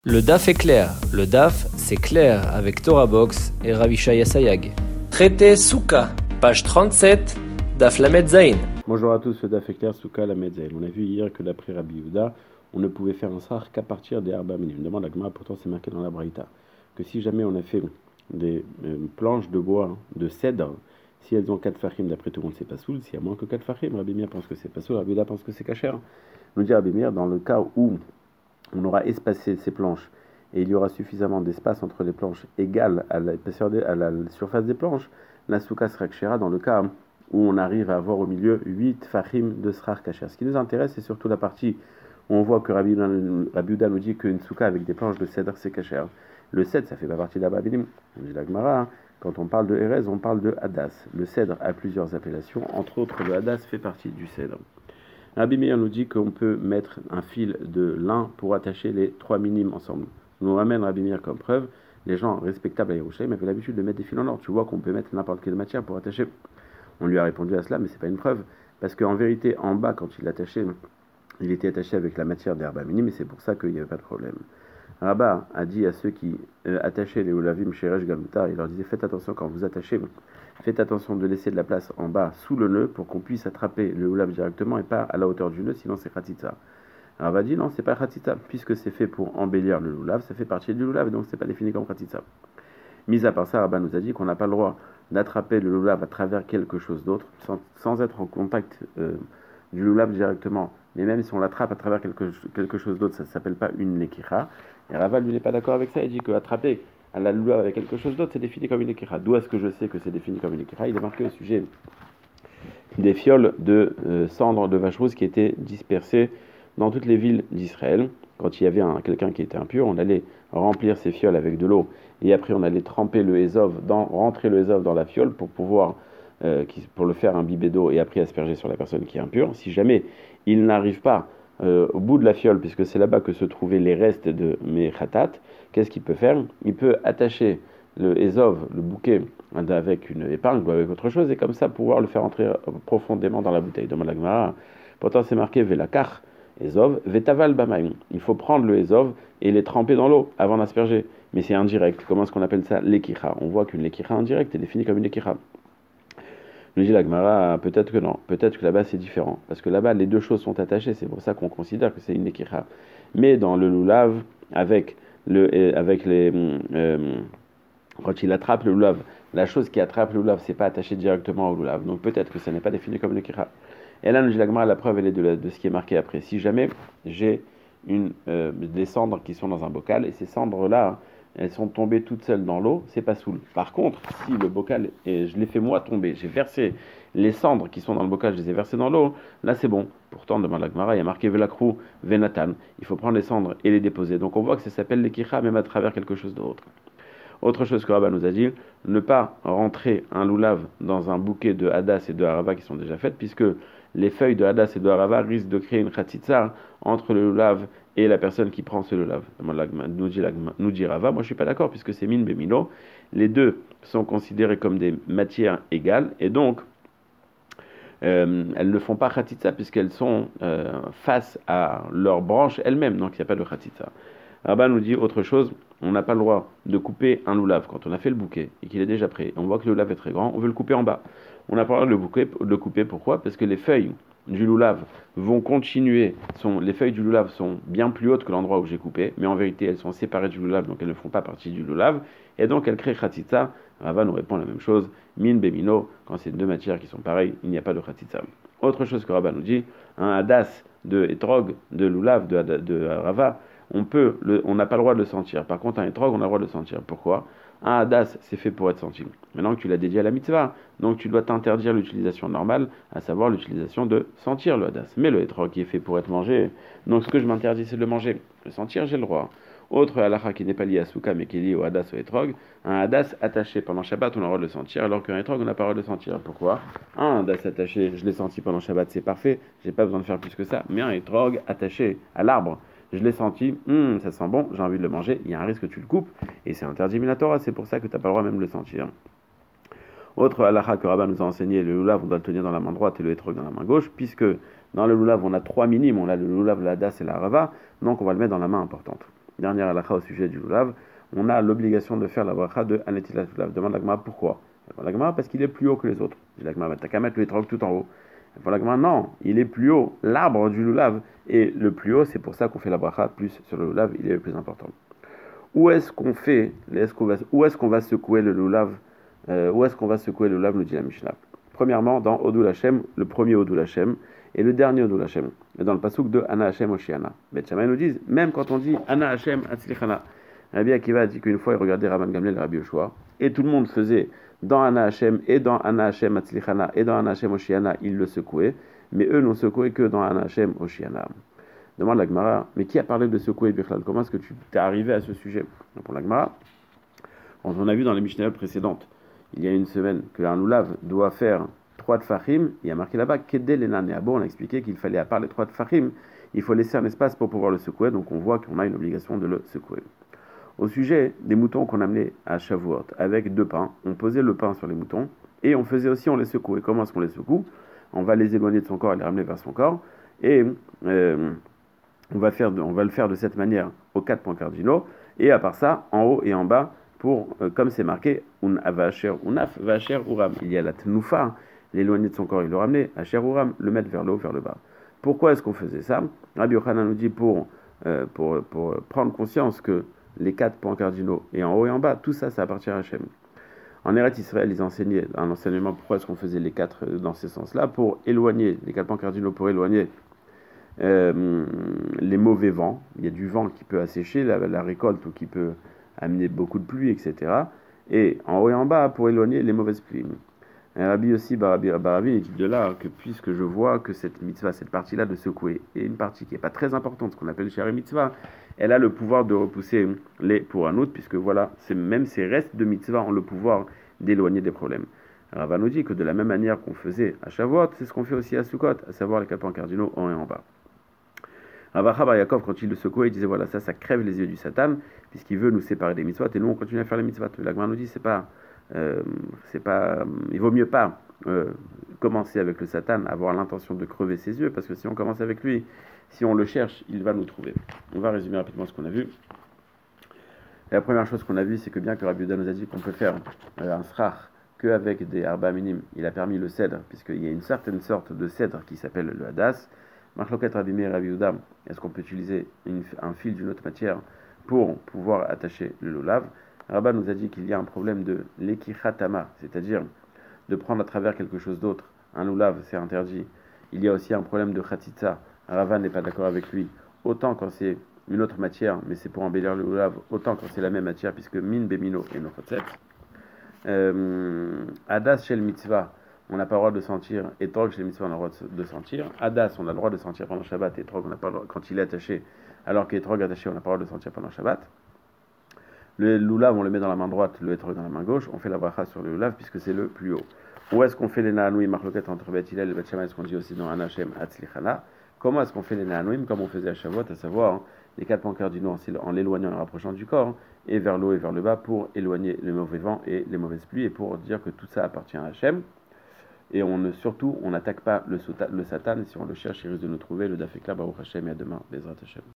Le DAF est clair. Le DAF, c'est clair avec Torah Box et Ravishaya Sayag. Traité Souka, page 37, DAF Lamed Zain. Bonjour à tous, le DAF est clair, Souka Lamed Zain. On a vu hier que d'après Rabbi Yehuda, on ne pouvait faire un sar qu'à partir des Arba Minim. Demande la Gemara, pourtant c'est marqué dans la Braïta, que si jamais on a fait des planches de bois, de cèdre, si elles ont 4 fachim, d'après tout le monde c'est pas soul, s'il y a moins que 4 fachim, Rabbi Meir pense que c'est pas soul, Rabbi Yehuda pense que c'est kacher. Nous dit Rabbi Meir, dans le cas où on aura espacé ces planches et il y aura suffisamment d'espace entre les planches égal à la surface des planches, la souka sera kshera dans le cas où on arrive à avoir au milieu 8 fachim de srar kasher. Ce qui nous intéresse, c'est surtout la partie où on voit que Rabbi Yehuda nous dit qu'une souka avec des planches de cèdre, c'est kasher. Le cèdre, ça fait pas partie de la Babilim. On dit la Gemara, quand on parle de Erez, on parle de Hadas. Le cèdre a plusieurs appellations, entre autres le Hadas fait partie du cèdre. Rabbi Meir nous dit qu'on peut mettre un fil de lin pour attacher les 3 minimes ensemble. Nous ramène Rabbi Meir comme preuve. Les gens respectables à Yerushalayim avaient l'habitude de mettre des fils en or. Tu vois qu'on peut mettre n'importe quelle matière pour attacher. On lui a répondu à cela, mais c'est pas une preuve. Parce qu'en vérité, en bas, quand il l'attachait, il était attaché avec la matière des Arba Minim, et c'est pour ça qu'il n'y avait pas de problème. Rabba a dit à ceux qui attachaient les Oulavim Sheresh Galutar, il leur disait faites attention quand vous attachez, faites attention de laisser de la place en bas sous le nœud pour qu'on puisse attraper le Oulav directement et pas à la hauteur du nœud, sinon c'est Khatitsa. Rabba dit non, c'est pas Khatitsa, puisque c'est fait pour embellir le Oulav, ça fait partie du Oulav, donc c'est pas défini comme Khatitsa. Mis à part ça, Rabba nous a dit qu'on n'a pas le droit d'attraper le Oulav à travers quelque chose d'autre, sans être en contact du Oulav directement. Mais même si on l'attrape à travers quelque chose d'autre, ça ne s'appelle pas une lekicha. Et Rava, lui, n'est pas d'accord avec ça. Il dit qu'attraper à la lulav avec quelque chose d'autre, c'est défini comme une lekicha. D'où est-ce que je sais que c'est défini comme une lekicha? Il est marqué au sujet des fioles de cendres de vache rousse qui étaient dispersées dans toutes les villes d'Israël. Quand il y avait quelqu'un qui était impur, on allait remplir ces fioles avec de l'eau. Et après, on allait tremper le Ezov, rentrer le Ezov dans la fiole pour pouvoir... pour le faire imbiber d'eau et après asperger sur la personne qui est impure. Si jamais il n'arrive pas au bout de la fiole, puisque c'est là-bas que se trouvaient les restes de mes khatat, qu'est-ce qu'il peut faire? Il peut attacher le ezov, le bouquet, avec une épingle ou avec autre chose, et comme ça pouvoir le faire entrer profondément dans la bouteille. Demande la Gemara. Pourtant c'est marqué velakar, ezov, vetaval bamaim. Il faut prendre le ezov et les tremper dans l'eau avant d'asperger. Mais c'est indirect. Comment est-ce qu'on appelle ça? Lekicha. On voit qu'une lekicha indirecte est définie comme une lekicha. Nous dit la Gemara, peut-être que non, peut-être que là-bas c'est différent, parce que là-bas les deux choses sont attachées, c'est pour ça qu'on considère que c'est une lekicha. Mais dans le loulav, quand il attrape le loulav, la chose qui attrape le loulav, c'est pas attaché directement au loulav, donc peut-être que ça n'est pas défini comme une lekicha. Et là, nous dit la Gemara, la preuve elle est de ce qui est marqué après. Si jamais j'ai des cendres qui sont dans un bocal, et ces cendres-là, elles sont tombées toutes seules dans l'eau, c'est pas soul. Par contre, si le bocal, je l'ai fait moi tomber, j'ai versé les cendres qui sont dans le bocal, je les ai versées dans l'eau, là c'est bon. Pourtant, demande la Gemara, il y a marqué Velakrou, Venatan. Il faut prendre les cendres et les déposer. Donc on voit que ça s'appelle l'Ekicha, même à travers quelque chose d'autre. Autre chose que Rabba nous a dit, ne pas rentrer un loulav dans un bouquet de Hadas et de Harava qui sont déjà faites, puisque les feuilles de Hadas et de Harava risquent de créer une khatitsa entre le loulav et la personne qui prend ce loulav. Nous dit Rava, moi je suis pas d'accord, puisque c'est min bemilo, les deux sont considérés comme des matières égales, et donc elles ne font pas khatitsa, puisqu'elles sont face à leurs branches elles-mêmes, donc il n'y a pas de khatitsa. Rabba nous dit autre chose, on n'a pas le droit de couper un loulav quand on a fait le bouquet et qu'il est déjà prêt. On voit que le loulav est très grand, on veut le couper en bas. On n'a pas le droit de le couper, pourquoi? Parce que les feuilles du loulav vont continuer, les feuilles du loulav sont bien plus hautes que l'endroit où j'ai coupé, mais en vérité elles sont séparées du loulav, donc elles ne font pas partie du loulav, et donc elles créent khatitsa. Rava nous répond la même chose, min bemino, quand c'est deux matières qui sont pareilles, il n'y a pas de khatitsa. Autre chose que Rava nous dit, un hadas de etrog, de loulav, de Rava, on n'a pas le droit de le sentir. Par contre, un etrog, on a le droit de le sentir. Pourquoi? Un hadas, c'est fait pour être senti. Maintenant que tu l'as dédié à la mitzvah, donc tu dois t'interdire l'utilisation normale, à savoir l'utilisation de sentir le hadas. Mais le etrog qui est fait pour être mangé, donc ce que je m'interdis, c'est de le manger. Le sentir, j'ai le droit. Autre halakha qui n'est pas lié à souka, mais qui est lié au hadas, au etrog, un hadas attaché pendant Shabbat, on a le droit de le sentir, alors qu'un etrog, on n'a pas le droit de le sentir. Pourquoi? Un hadas attaché, je l'ai senti pendant Shabbat, c'est parfait, j'ai pas besoin de faire plus que ça. Mais un etrog attaché à l'arbre, je l'ai senti, ça sent bon, j'ai envie de le manger, il y a un risque que tu le coupes, et c'est interdit minatora, c'est pour ça que tu n'as pas le droit même de le sentir. Autre halakha que Rabba nous a enseigné, le loulav, on doit le tenir dans la main droite et le etrog dans la main gauche, puisque dans le loulav, on a 3 minimes, on a le loulav, la hadas et la rava, donc on va le mettre dans la main importante. dernière halakha au sujet du lulav, on a l'obligation de faire la bracha de Anetilat lulav. Demande la Gemara pourquoi. La Gemara parce qu'il est plus haut que les autres. Dit la Gemara, t'as qu'à mettre le étrog tout en haut. La Gemara, non, il est plus haut, l'arbre du lulav, et le plus haut, c'est pour ça qu'on fait la bracha plus sur le lulav, il est le plus important. Où est-ce qu'on va secouer le lulav où est-ce qu'on va secouer le lulav, nous dit la Mishnah. Premièrement, dans Odul Hashem, le premier Odul Hashem, et le dernier Odul Hashem, dans le pasuk de Ana Hashem Oshiana. Bet Shammai nous disent, même quand on dit Ana Hashem Atzlichana, Rabbi Akiva a dit qu'une fois il regardait Rabban Gamliel et Rabbi Yoshua, et tout le monde faisait dans Ana Hashem, et dans Ana Hashem Atzlichana, et dans Ana Hashem Oshiana, ils le secouaient, mais eux n'ont secoué que dans Ana Hashem Oshiana. Demande la Gemara, mais qui a parlé de secouer Bichlal? Comment est-ce que tu t'es arrivé à ce sujet? Pour la Gemara, on a vu dans les Mishnayot précédentes, il y a une semaine, que un lulav doit faire 3 tfachim, il y a marqué là-bas, Kedel Enan et Abo, on a expliqué qu'il fallait, à part les 3 tfachim, il faut laisser un espace pour pouvoir le secouer, donc on voit qu'on a une obligation de le secouer. Au sujet des moutons qu'on amenait à Shavuot, avec 2 pains, on posait le pain sur les moutons, et on faisait aussi, on les secouait. Comment est-ce qu'on les secoue? On va les éloigner de son corps et les ramener vers son corps, et on va le faire de cette manière aux 4 points cardinaux, et à part ça, en haut et en bas, comme c'est marqué, il y a la tnoufa, l'éloigner de son corps, il le ramenait, Asher Uram, le mettre vers le haut, vers le bas. Pourquoi est-ce qu'on faisait ça? Rabbi Yochanan nous dit pour prendre conscience que les 4 points cardinaux, et en haut et en bas, tout ça, ça appartient à Hachem. En Eretz Israël, ils enseignaient un enseignement, pourquoi est-ce qu'on faisait les 4 dans ces sens-là? Pour éloigner, les 4 points cardinaux, pour éloigner les mauvais vents. Il y a du vent qui peut assécher la récolte ou qui peut amener beaucoup de pluie, etc. Et en haut et en bas, pour éloigner les mauvaises pluies. Rabbi aussi, Baravi, il dit de là que puisque je vois que cette mitzvah, cette partie-là de secouer, est une partie qui n'est pas très importante, ce qu'on appelle Shari Mitzvah, elle a le pouvoir de repousser les pour un autre, puisque voilà, même ces restes de mitzvah ont le pouvoir d'éloigner des problèmes. Rava nous dit que de la même manière qu'on faisait à Shavuot, c'est ce qu'on fait aussi à Sukkot, à savoir les 4 points cardinaux en haut et en bas. Ravacha Bar Yaakov, quand il le secouait, il disait voilà, ça crève les yeux du Satan, puisqu'il veut nous séparer des mitzvot, et nous on continue à faire les mitzvot. La Gemara nous dit il vaut mieux pas commencer avec le Satan, avoir l'intention de crever ses yeux, parce que si on commence avec lui, si on le cherche, il va nous trouver. On va résumer rapidement ce qu'on a vu. Et la première chose qu'on a vu, c'est que bien que Rabbi Yehuda nous a dit qu'on peut faire un srach qu'avec des arba minim, il a permis le cèdre, puisqu'il y a une certaine sorte de cèdre qui s'appelle le hadas. Marloket Rabbi Meir Rabbi Yehuda, est-ce qu'on peut utiliser un fil d'une autre matière pour pouvoir attacher le lulav? Rabba nous a dit qu'il y a un problème de l'ekichatama, c'est-à-dire de prendre à travers quelque chose d'autre. Un lulav, c'est interdit. Il y a aussi un problème de khatitsa. Rava n'est pas d'accord avec lui. Autant quand c'est une autre matière, mais c'est pour embellir le lulav, autant quand c'est la même matière, puisque min bemino et nochatset. Hadas shel mitzvah, on n'a pas le droit de sentir. Etrog shel mitzvah, on a le droit de sentir. Hadas, on a le droit de sentir pendant Shabbat. Etrog, on n'a pas le droit, quand il est attaché, alors qu'etrog attaché, on n'a pas le droit de sentir pendant Shabbat. Le lulav, on le met dans la main droite, le etrog dans la main gauche. On fait la bracha sur le lulav puisque c'est le plus haut. Où est-ce qu'on fait les nahanouim, marloquette entre Bet Hillel et Bet Shammai, ce qu'on dit aussi dans Anachem Atzlichana? Comment est-ce qu'on fait les nahanouim comme on faisait à Shavuot, à savoir les 4 points cardinaux en l'éloignant et en le rapprochant du corps, et vers le haut et vers le bas pour éloigner les mauvais vents et les mauvaises pluies, et pour dire que tout ça appartient à Hachem. Et surtout, on n'attaque pas le Satan. Si on le cherche, il risque de nous trouver. Le Daf est clair, Baruch Hashem, et à demain, Bezrat Hashem.